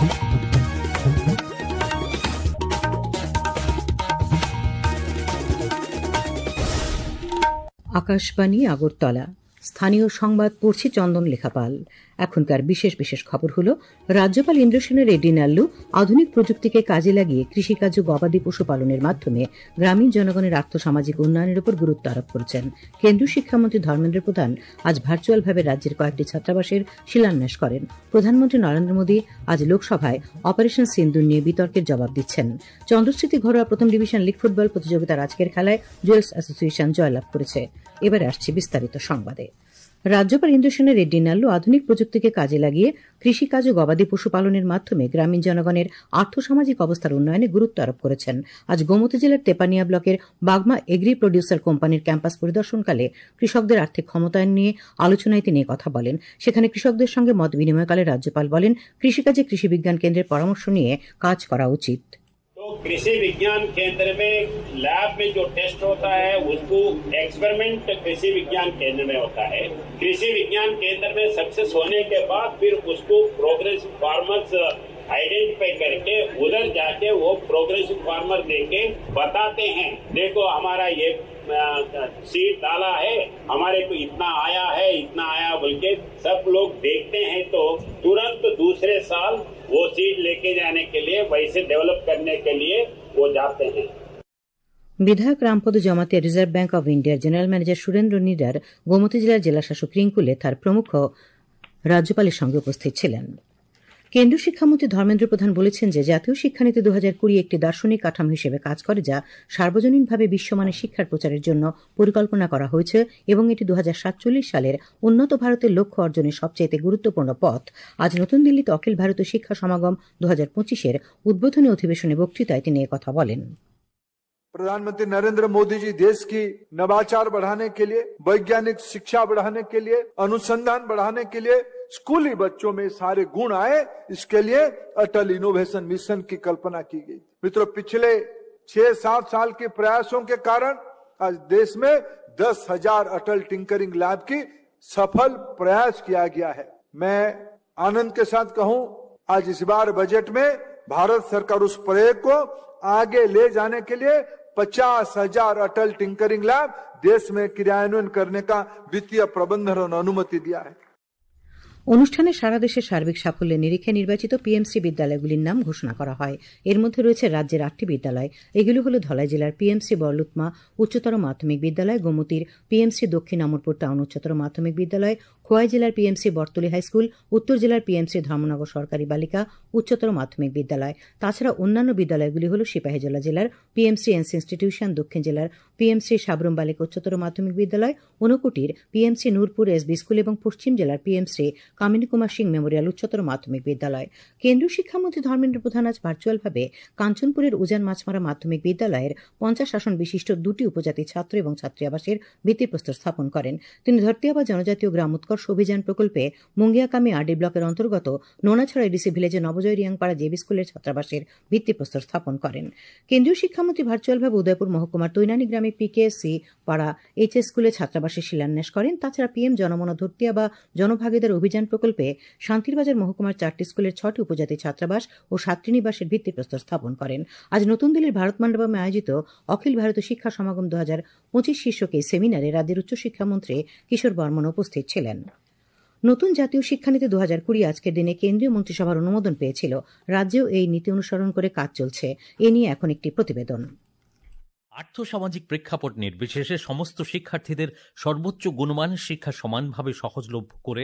আকাশবাণী আগরতলা। স্থানীয় সংবাদ পড়ছি চন্দন লেখাপাল। এখনকার বিশেষ বিশেষ খবর হলো, রাজ্যপাল ইন্দ্রসেন রেড্ডি নাল্লু আধুনিক প্রযুক্তিকে কাজে লাগিয়ে কৃষিকাজ ও গবাদি পশুপালনের মাধ্যমে গ্রামীণ জনগণের আর্থসামাজিক উন্নয়নের উপর গুরুত্ব আরোপ করেছেন। কেন্দ্রীয় শিক্ষামন্ত্রী ধর্মেন্দ্র প্রধান আজ ভার্চুয়ালভাবে রাজ্যের কয়েকটি ছাত্রাবাসের শিলান্যাস করেন। প্রধানমন্ত্রী নরেন্দ্র মোদী আজ লোকসভায় অপারেশন সিন্দুর নিয়ে বিতর্কের জবাব দিচ্ছেন। চন্দ্রস্মৃতি ঘরোয়া প্রথম ডিভিশন লীগ ফুটবল প্রতিযোগিতার আজকের খেলায় জুয়েলস অ্যাসোসিয়েশন জয়লাভ করেছে। এবারে আসছে বিস্তারিত সংবাদে। রাজ্যপাল ইন্দ্রসেন রেড্ডি নাল্লু আধুনিক প্রযুক্তিকে কাজে লাগিয়ে কৃষিকাজ ও গবাদি পশুপালনের মাধ্যমে গ্রামীণ জনগণের আর্থসামাজিক অবস্থার উন্নয়নে গুরুত্ব আরোপ করেছেন। আজ গোমতী জেলার তেপানিয়া ব্লকের বাগমা এগ্রি প্রডিউসার কোম্পানির ক্যাম্পাস পরিদর্শনকালে কৃষকদের আর্থিক ক্ষমতায়ন নিয়ে আলোচনায় তিনি কথা বলেন। সেখানে কৃষকদের সঙ্গে মত বিনিময়কালে রাজ্যপাল বলেন, কৃষিকাজে কৃষি বিজ্ঞান কেন্দ্রের পরামর্শ নিয়ে কাজ করা উচিত। कृषि विज्ञान केंद्र में लैब में जो टेस्ट होता है उसको एक्सपेरिमेंट कृषि विज्ञान केंद्र में होता है। कृषि विज्ञान केंद्र में सक्सेस होने के बाद फिर उसको प्रोग्रेसिव फार्मर्स आइडेंटिफाई करके उधर जाके वो प्रोग्रेसिव फार्मर देके बताते हैं, देखो हमारा ये सीड डाला है, हमारे को इतना आया बोल के सब लोग देखते हैं, तो तुरंत दूसरे साल वो सीड लेके जाने के लिए, वैसे डेवलप करने के लिए वो जाते हैं। বিধায়ক Rampada Jamatia Reserve Bank of ইন্ডিয়ার জেনারেল ম্যানেজার সুরেন্দ্র নিডার, গোমতী জেলার জেলাশাসক রিঙ্কু লেথার প্রমুখ রাজ্যপালের সঙ্গে উপস্থিত ছিলেন। কেন্দ্রীয় শিক্ষামন্ত্রী ধর্মেন্দ্র প্রধান বলেছেন যে জাতীয় শিক্ষানীতি 2020 একটি দার্শনিক কাঠামো হিসেবে কাজ করে, যা সার্বজনীনভাবে বিশ্বমানের শিক্ষার প্রচারের জন্য পরিকল্পনা করা হয়েছে এবং এটি 2047 সালের উন্নত ভারতের লক্ষ্য অর্জনের সবচেয়ে গুরুত্বপূর্ণ পথ। আজ নতুন দিল্লিতে অখিল ভারতীয় শিক্ষা সমাগম 2025 উদ্বোধনী অধিবেশনে বক্তৃতায় তিনি একথা বলেন। प्रधानमंत्री नरेंद्र मोदी जी देश की नवाचार बढ़ाने के लिए, वैज्ञानिक शिक्षा बढ़ाने के लिए, अनुसंधान बढ़ाने के लिए स्कूली बच्चों में सारे गुण आए, इसके लिए अटल इनोवेशन मिशन की कल्पना की गई। मित्रों, पिछले 6-7 साल के प्रयासों के कारण आज देश में 10,000 अटल टिंकरिंग लैब की सफल प्रयास किया गया है। मैं आनंद के साथ कहूं, आज इस बार बजट में भारत सरकार उस प्रयोग को आगे ले जाने के लिए 50,000 अटल टिंकरिंग लैब देश में क्रियान्वयन करने का वित्तीय प्रबंधन और अनुमति दिया है। অনুষ্ঠানে সারা দেশে সার্বিক সাফল্যের নিরিখে নির্বাচিত পিএমসি বিদ্যালয়গুলির নাম ঘোষণা করা হয়। এর মধ্যে রয়েছে রাজ্যের 8টি বিদ্যালয়। এগুলো হল ধলাই জেলার পিএমসি বরলুতমা উচ্চতর মাধ্যমিক বিদ্যালয়, গোমতীর পিএমসি দক্ষিণ আমরপুর টাউন উচ্চতর মাধ্যমিক বিদ্যালয়, খোয়াই জেলার পিএমসি বরতলী হাইস্কুল, উত্তর জেলার পিএমসি ধর্মনগর সরকারি বালিকা উচ্চতর মাধ্যমিক বিদ্যালয়। তাছাড়া অন্যান্য বিদ্যালয়গুলি হল সিপাহীজলা জেলার পিএমসি এনস ইনস্টিটিউশন, দক্ষিণ জেলার পিএমসি সাবরুম বালিকা উচ্চতর মাধ্যমিক বিদ্যালয়, ঊনকোটির পিএমসি নূরপুর এসবি স্কুল এবং পশ্চিম জেলার পিএমসি কামিনী কুমার সিং মেমোরিয়াল উচ্চতর মাধ্যমিক বিদ্যালয়। কেন্দ্রীয় শিক্ষামন্ত্রী ধর্মেন্দ্র প্রধান আজ ভার্চুয়ালভাবে কাঞ্চনপুরের উজান মাছমারা মাধ্যমিক বিদ্যালয়ের 50 আসন বিশিষ্ট 2টি উপজাতি ছাত্র এবং ছাত্রী আবাসের ভিত্তিপ্রস্তর স্থাপন করেন। তিনি ধরতিয়াবা জনজাতীয় গ্রাম উৎকর্ষ অভিযান প্রকল্পে মুঙ্গিয়াকামি আরডি ব্লকের অন্তর্গত নোনাছড়া এডিসি ভিলেজে নবজয় রিয়াংপাড়া জেবি স্কুলের ছাত্রাবাসের ভিত্তিপ্রস্তর স্থাপন করেন। কেন্দ্রীয় শিক্ষামন্ত্রী ভার্চুয়ালভাবে উদয়পুর মহকুমার তৈনানী গ্রামে পিকেএসসি পাড়া এইচএস স্কুলে ছাত্রাবাসের শিলান্যাস করেন। তাছাড়া পিএম জনমনা ধরতিয়াবা জনভাগিদার অভিযান প্রকল্পে শান্তিরবাজার মহকুমার 4টি স্কুলের 6টি উপজাতি ছাত্রাবাস ও 7টি নিবাসের ভিত্তিপ্রস্তর স্থাপন করেন। আজ নতুন দিল্লির ভারত মণ্ডপমে আয়োজিত অখিল ভারতীয় শিক্ষা সমাগম 2025 শীর্ষক এই সেমিনারে রাজ্যের উচ্চশিক্ষামন্ত্রী কিশোর বর্মন উপস্থিত ছিলেন। নতুন জাতীয় শিক্ষানীতি 2020 আজকের দিনে কেন্দ্রীয় মন্ত্রিসভার অনুমোদন পেয়েছিল। রাজ্যেও এই নীতি অনুসরণ করে কাজ চলছে। এ নিয়ে এখন একটি প্রতিবেদন। আর্থসামাজিক প্রেক্ষাপট নির্বিশেষে সমস্ত শিক্ষার্থীদের সর্বোচ্চ গুণমানের শিক্ষা সমানভাবে সহজলভ্য করে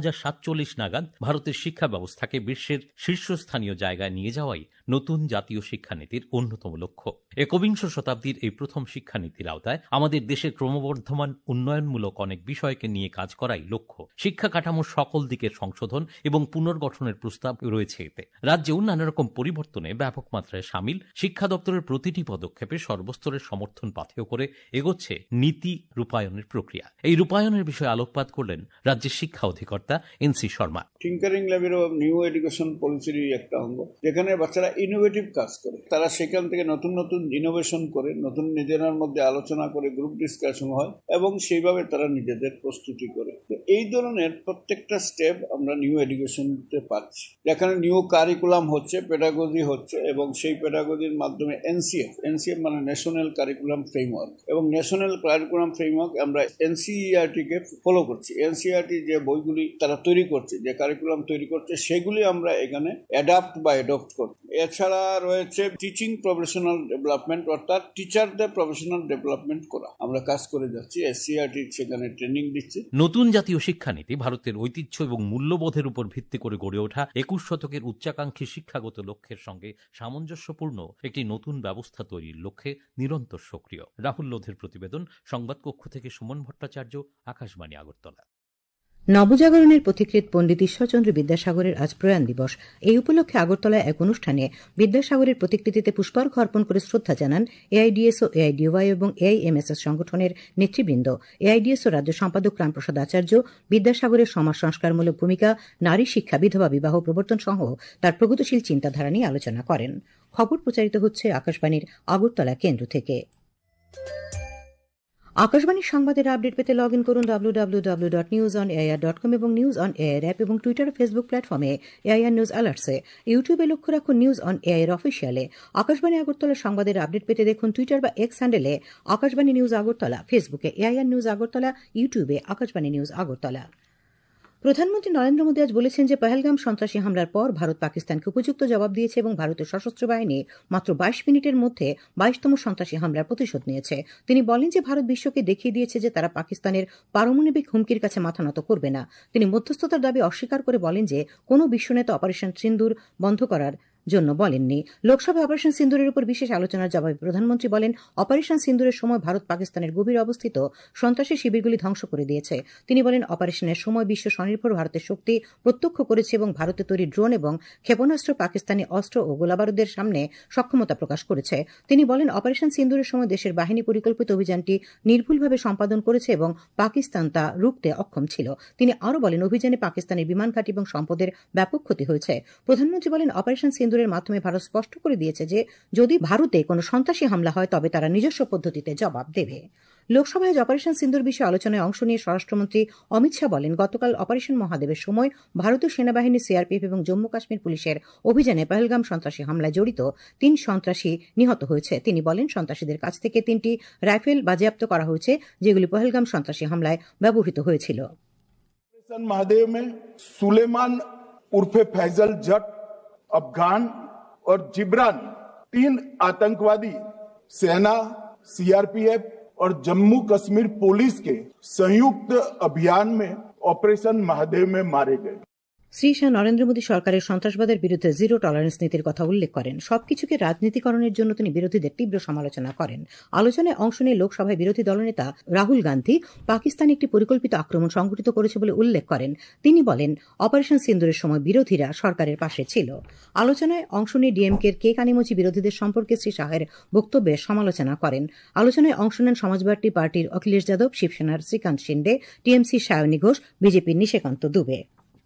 2047 নাগাদ ভারতের শিক্ষা ব্যবস্থাকে বিশ্বের শীর্ষস্থানীয় জায়গায় নিয়ে যাওয়াই নতুন জাতীয় শিক্ষানীতির অন্যতম লক্ষ্য। একবিংশ শতাব্দীর এই প্রথম শিক্ষানীতির আওতায় আমাদের দেশের ক্রমবর্ধমান উন্নয়নমূলক অনেক বিষয়কে নিয়ে কাজ করাই লক্ষ্য। শিক্ষা কাঠামোর সকল দিকের সংশোধন এবং পুনর্গঠনের প্রস্তাব রয়েছে এতে। রাজ্যেও নানা রকম পরিবর্তনে ব্যাপক মাত্রায় সামিল। শিক্ষা দপ্তরের প্রতিটি পদক্ষেপে সর্বস্তরের সরকারের সমর্থন পাথেয় করে এগোচ্ছে নীতি রূপায়ণের প্রক্রিয়া। এই রূপায়ণের বিষয়ে আলোকপাত করলেন রাজ্যের শিক্ষা অধিকর্তা এনসি শর্মা। টিঙ্কারিং ল্যাবেরও নিউ এডুকেশন পলিসির একটা অঙ্গ, যেখানে বাচ্চারা ইনোভেটিভ কাজ করে, তারা সেখান থেকে নতুন নতুন ইনোভেশন করে, নতুন নিজেদের মধ্যে আলোচনা করে, গ্রুপ ডিসকাশন হয় এবং সেইভাবে তারা নিজেদের প্রস্তুতি করে। এই ধরনের প্রত্যেকটা স্টেপ আমরা নিউ এডুকেশনতে পাচ্ছি, যেখানে নিউ কারিকুলাম হচ্ছে, পেডাগজি হচ্ছে এবং সেই পেডাগজির মাধ্যমে এনসিএফ মানে ন্যাশনাল কারিকুলাম ফ্রেমওয়ার্ক, এবং ন্যাশনাল কারিকুলাম ফ্রেমওয়ার্ক আমরা এনসিইআরটি কে ফলো করছি। এনসিইআরটি যে বইগুলি তারা তৈরি করছে, যে কারিকুলাম তৈরি করছে, সেগুলি আমরা এখানে অ্যাডাপ্ট বা অ্যাডপ্ট করছি। এছাড়া রয়েছে টিচিং প্রফেশনাল ডেভেলপমেন্ট, অর্থাৎ টিচারদের প্রফেশনাল ডেভেলপমেন্ট করা, আমরা কাজ করে যাচ্ছি। এসসিইআরটি সেখানে ট্রেনিং দিচ্ছে। নতুন জাতীয় শিক্ষানীতি ভারতের ঐতিহ্য এবং মূল্যবোধের উপর ভিত্তি করে গড়ে ওঠা 21 শতকের উচ্চাকাঙ্ক্ষী শিক্ষাগত লক্ষ্যের সঙ্গে সামঞ্জস্যপূর্ণ একটি নতুন ব্যবস্থা তৈরির লক্ষ্যে নিরন্তর সক্রিয়। রাহুল লোধের প্রতিবেদন, সংবাদকক্ষ থেকে সুমন ভট্টাচার্য, আকাশবাণী আগরতলা। নবজাগরণের পথিকৃৎ পণ্ডিত ঈশ্বরচন্দ্র বিদ্যাসাগরের আজ প্রয়াণ দিবস। এই উপলক্ষে আগরতলায় এক অনুষ্ঠানে বিদ্যাসাগরের প্রতিকৃতিতে পুষ্পার্ঘ্য অর্পণ করে শ্রদ্ধা জানান এআইডিএসও, এআইডিওয়াই এবং এআইএমএসএস সংগঠনের নেতৃবৃন্দ। এআইডিএসও রাজ্য সম্পাদক রামপ্রসাদ আচার্য বিদ্যাসাগরের সমাজ সংস্কারমূলক ভূমিকা, নারী শিক্ষা, বিধবা বিবাহ প্রবর্তন সহ তার প্রগতিশীল চিন্তাধারা নিয়ে আলোচনা করেন। খবর প্রচারিত হচ্ছে আকাশবাণীর আগরতলা কেন্দ্র থেকে। আকাশবাণীর সংবাদের আপডেট পেতে লগ ইন করুন www.newsonair.com এবং নিউজ অন এয়ার অ্যাপ এবং টুইটার ও ফেসবুক প্ল্যাটফর্মে এআইআর নিউজ অ্যালার্টসে। ইউটিউবে লক্ষ্য রাখুন নিউজ অন এয়ার অফিসিয়ালে। আকাশবাণী আগরতলার সংবাদের আপডেট পেতে দেখুন টুইটার বা এক্স হ্যান্ডেলে আকাশবাণী নিউজ আগরতলা, ফেসবুকে এআইআর নিউজ আগরতলা, ইউটিউবে আকাশবাণী নিউজ আগরতলা। প্রধানমন্ত্রী নরেন্দ্র মোদী আজ বলেছেন যে পহেলগাম সন্ত্রাসী হামলার পর ভারত পাকিস্তানকে উপযুক্ত জবাব দিয়েছে এবং ভারতের সশস্ত্র বাহিনী মাত্র 22 মিনিটের মধ্যে 22তম সন্ত্রাসী হামলার প্রতিশোধ নিয়েছে। তিনি বলেন যে ভারত বিশ্বকে দেখিয়ে দিয়েছে যে তারা পাকিস্তানের পারমাণবিক হুমকির কাছে মাথা নত করবে না। তিনি মধ্যস্থতার দাবি অস্বীকার করে বলেন যে কোনো বিশ্বনেতা অপারেশন সিন্দুর বন্ধ করার জন্য বলেননি। লোকসভায় অপারেশন সিন্দুরের উপর বিশেষ আলোচনার জবাবে প্রধানমন্ত্রী বলেন, অপারেশন সিন্দুরের সময় ভারত পাকিস্তানের গভীর অবস্থিত সন্ত্রাসী শিবিরগুলি ধ্বংস করে দিয়েছে। তিনি বলেন, অপারেশনের সময় বিশ্ব স্বনির্ভর ভারতের শক্তি প্রত্যক্ষ করেছে এবং ভারতে তৈরি ড্রোন এবং ক্ষেপণাস্ত্র পাকিস্তানি অস্ত্র ও গোলাবারুদের সামনে সক্ষমতা প্রকাশ করেছে। তিনি বলেন, অপারেশন সিন্দুরের সময় দেশের বাহিনী পরিকল্পিত অভিযানটি নির্ভুলভাবে সম্পাদন করেছে এবং পাকিস্তান তা রুখতে অক্ষম ছিল। তিনি আরও বলেন, অভিযানে পাকিস্তানের বিমান ঘাঁটি এবং সম্পদের ব্যাপক ক্ষতি হয়েছে। প্রধানমন্ত্রী বলেন, অপারেশন সিন্দুরের মাধ্যমে ভারত স্পষ্ট করে দিয়েছে যে যদি ভারতে কোনো সন্ত্রাসী হামলা হয় তবে তারা নিজস্ব পদ্ধতিতে জবাব দেবে। লোকসভায় অপারেশন সিন্দুর বিষয়ে আলোচনায় অংশ নিয়ে স্বরাষ্ট্রমন্ত্রী অমিত শাহ বলেন, গতকাল অপারেশন মহাদেবের সময় ভারতীয় সেনাবাহিনী, সিআরপিএফ এবং জম্মু কাশ্মীর পুলিশের অভিযানে পহেলগাম সন্ত্রাসী হামলায় জড়িত 3 সন্ত্রাসী নিহত হয়েছে। তিনি বলেন, সন্ত্রাসীদের কাছ থেকে 3টি রাইফেল বাজেয়াপ্ত করা হয়েছে যেগুলি পহেলগাম সন্ত্রাসী হামলায় ব্যবহৃত হয়েছিল। ऑपरेशन महादेव में सुलेमान उर्फे फैजल जट, अफगान और जिब्रान 3 आतंकवादी सेना, सीआरपीएफ और जम्मू कश्मीर पुलिस के संयुक्त अभियान में ऑपरेशन महादेव में मारे गए। শ্রী শাহ নরেন্দ্র মোদী সরকারের সন্ত্রাসবাদের বিরুদ্ধে জিরো টলারেন্স নীতির কথা উল্লেখ করেন। সবকিছুকে রাজনীতিকরণের জন্য তিনি বিরোধীদের তীব্র সমালোচনা করেন। আলোচনায় অংশ নিয়ে লোকসভায় বিরোধী দলনেতা রাহুল গান্ধী পাকিস্তানে একটি পরিকল্পিত আক্রমণ সংঘটিত করেছে বলে উল্লেখ করেন। তিনি বলেন, অপারেশন সিন্দুরের সময় বিরোধীরা সরকারের পাশে ছিল। আলোচনায় অংশ নিয়ে ডিএমকের কে কানিমোচি বিরোধীদের সম্পর্কে শ্রী শাহের বক্তব্যের সমালোচনা করেন। আলোচনায় অংশ নেন সমাজবাদী পার্টির অখিলেশ যাদব, শিবসেনার শ্রীকান্ত শিন্ডে, টিএমসি সায়নী ঘোষ, বিজেপির নিশিকান্ত দুবে।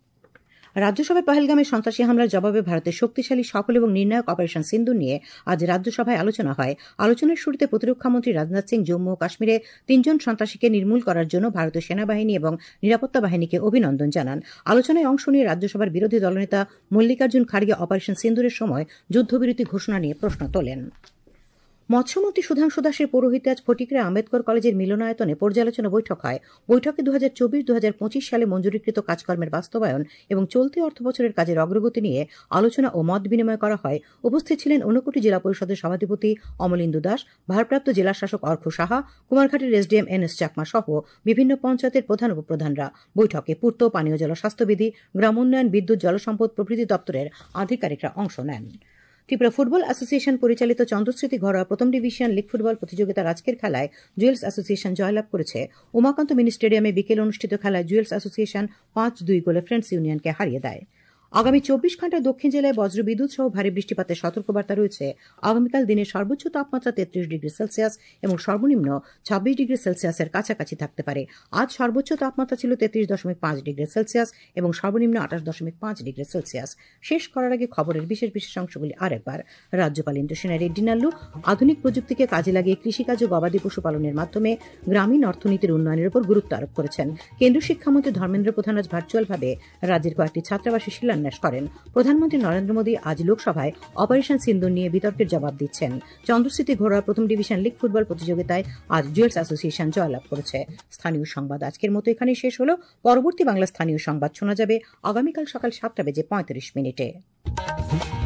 রাজ্যসভায় পহেলগামের সন্ত্রাসী হামলার জবাবে ভারতের শক্তিশালী, সফল এবং নির্ণায়ক অপারেশন সিন্দুর নিয়ে আজ রাজ্যসভায় আলোচনা হয়। আলোচনার শুরুতে প্রতিরক্ষামন্ত্রী রাজনাথ সিং জম্মু ও কাশ্মীরে 3 জন সন্ত্রাসীকে নির্মূল করার জন্য ভারতীয় সেনাবাহিনী এবং নিরাপত্তা বাহিনীকে অভিনন্দন জানান। আলোচনায় অংশ নিয়ে রাজ্যসভার বিরোধী দলনেতা মল্লিকার্জুন খাড়গে অপারেশন সিন্দুরের সময় যুদ্ধবিরতি ঘোষণা নিয়ে প্রশ্ন তোলেন। মৎস্যমন্ত্রী সুধাংশু দাসের পৌরোহিত্যে আজ ফটিকরা আম্বেদকর কলেজের মিলনায়তনে পর্যালোচনা বৈঠক হয়। বৈঠকে 2024-2025 সালে মঞ্জুরিকৃত কাজকর্মের বাস্তবায়ন এবং চলতি অর্থবছরের কাজের অগ্রগতি নিয়ে আলোচনা ও মত বিনিময় করা হয়। উপস্থিত ছিলেন ঊনকোটি জেলা পরিষদের সভাধিপতি অমলিন্দু দাস, ভারপ্রাপ্ত জেলা শাসক অর্ঘ্য সাহা, কুমারঘাটের এসডিএম এনএস চাকমা সহ বিভিন্ন পঞ্চায়েতের প্রধান উপপ্রধানরা। বৈঠকে পূর্ত, পানীয় জল, স্বাস্থ্যবিধি, গ্রাম উন্নয়ন, বিদ্যুৎ, জলসম্পদ প্রভৃতি দপ্তরের আধিকারিকরা অংশ নেন। ত্রিপুরা ফুটবল অ্যাসোসিয়েশন পরিচালিত চন্দ্রস্মৃতি ঘরোয়া প্রথম ডিভিশন লীগ ফুটবল প্রতিযোগিতার আজকের খেলায় জুয়েলস অ্যাসোসিয়েশন জয়লাভ করেছে। উমাকান্ত মিনি স্টেডিয়ামে বিকেলে অনুষ্ঠিত খেলায় জুয়েলস অ্যাসোসিয়েশন 5-2 গোলে ফ্রেন্ডস ইউনিয়নকে হারিয়ে দেয়। আগামী 24 ঘন্টায় দক্ষিণ জেলায় বজ্রবিদ্যুৎ সহ ভারী বৃষ্টিপাতের সতর্কবার্তা রয়েছে। আগামীকাল দিনের সর্বোচ্চ তাপমাত্রা 33 ডিগ্রি সেলসিয়াস এবং সর্বনিম্ন 26 ডিগ্রি সেলসিয়াসের কাছাকাছি থাকতে পারে। আজ সর্বোচ্চ তাপমাত্রা ছিল 33.5 ডিগ্রি সেলসিয়াস এবং সর্বনিম্ন 28.5 ডিগ্রি সেলসিয়াস। শেষ করার আগে খবরের বিশেষ অংশগুলি আরেকবার। রাজ্যপাল ইন্দ্রসেনা রেড্ডি নাল্লু আধুনিক প্রযুক্তিকে কাজে লাগিয়ে কৃষিকাজ ও গবাদি পশুপালনের মাধ্যমে গ্রামীণ অর্থনীতির উন্নয়নের উপর গুরুত্ব আরোপ করেছেন। কেন্দ্রীয় শিক্ষামন্ত্রী ধর্মেন্দ্র প্রধান আজ ভার্চুয়ালভাবে রাজ্যের কয়েকটি ছাত্রাবাসে শিলান্যাস করেন। প্রধানমন্ত্রী নরেন্দ্র মোদী আজ লোকসভায় অপারেশন সিন্দুর নিয়ে বিতর্কের জবাব দিচ্ছেন। চন্দ্রস্মৃতি ঘোড়া প্রথম ডিভিশন লীগ ফুটবল প্রতিযোগিতায় আজ জুয়েলস অ্যাসোসিয়েশন জয়লাভ করেছে। স্থানীয় সংবাদ আজকের মতো এখানেই শেষ হলো। পরবর্তী বাংলা স্থানীয় সংবাদ শোনা যাবে আগামীকাল সকাল 7:35 মিনিটে।